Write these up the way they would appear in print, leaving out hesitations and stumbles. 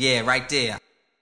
Yeah, right there.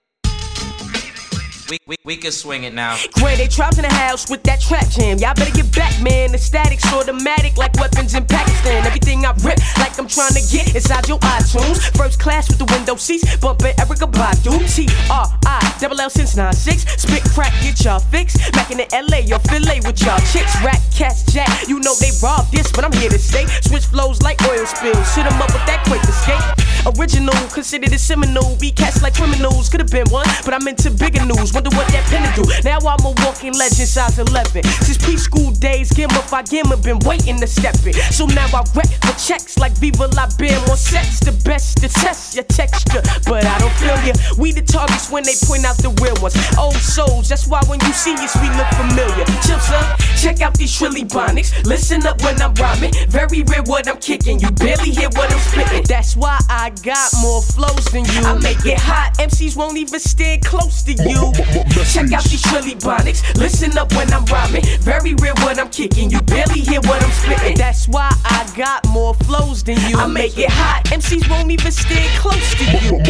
We can swing it now. Granted, tribes in the house with that trap jam. Y'all better get back, man. The static's automatic like weapons in Pakistan. Everything I rip like I'm trying to get inside your iTunes. First class with the window seats, bumpin' Erykah Badu. T-R-I-double-L since 96. Spit crack, get y'all fixed. Back in the LA, your Philly with y'all chicks. Rat, cats, jack, you know they robbed this, but I'm here to stay. Switch flows like oil spills. Shit 'em up with that quick escape. Original, considered a seminal. Be cats like criminals, could've been one, but I'm into bigger news. Wonder what that pen to do. Now I'm a walking legend, size 11. Since preschool days, Gimmer by Gimmer, been waiting to step in. So now I rep for checks like Viva La Bam on sets. The best to test your texture, but I don't feel ya. We the targets when they point out the real ones. Old souls, that's why when you see us, we look familiar. Chill, son, check out these Trilly Bonics. Listen up when I'm rhyming. Very rare what I'm kicking. You barely hear what I'm spitting. That's why I got more flows than you. I make it hot, MCs won't even stand close to you. Check out these Trilly Bonics. Listen up when I'm rhyming. Very real what I'm kicking. You barely hear what I'm spitting. That's why I got more flows than you. I make it hot, MCs won't even stand close to you.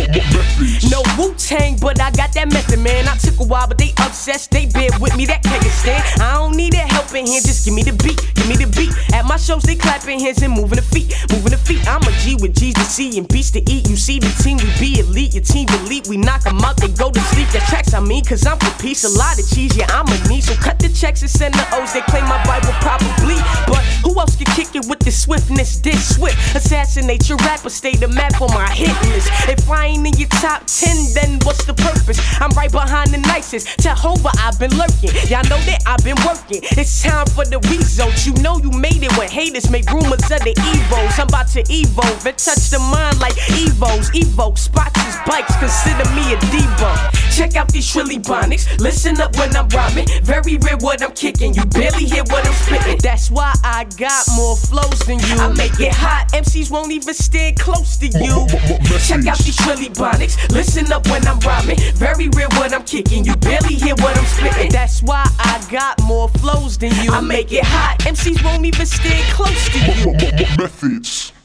No Wu-Tang, but I got that method, man. I took a while, but they obsessed. They bear with me, that keg stand. I don't need a helping hand, just give me the beat, give me the beat. At my shows, they clapping hands and moving the feet, moving the feet. I'm a G with G's to C and B's to eat. You see the team, we be elite. Your team elite, we knock them out, they go to sleep. That tracks I mean, cause I'm for peace. A lot of cheese, yeah, I'm a need. So cut the checks and send the O's. They claim my Bible probably, but who else can kick it with the swiftness? This swift assassinate your rapper, stay the map on my hit list. If I ain't in your top 10, then what's the purpose? I'm right behind the nicest. Jehovah, I've been lurking. Y'all know that I've been working. It's time for the results. You know you made it when haters make rumors of the evos. I'm about to evolve and touch the mind like Evos. Evoke spots as bikes, consider me a Devo. Check out these Trilly Bonics. Listen up when I'm rhyming. Very rare what I'm kicking. You barely hear what I'm spitting. That's why I got more flows than you. I make it hot, MCs won't even stand close to you. Check out these Trilly Bonics. Listen up when I'm rhyming. Very rare what I'm kicking. You barely hear what I'm spitting. That's why I got more flows than you. I make it hot, MCs won't even stand close to you. Methods.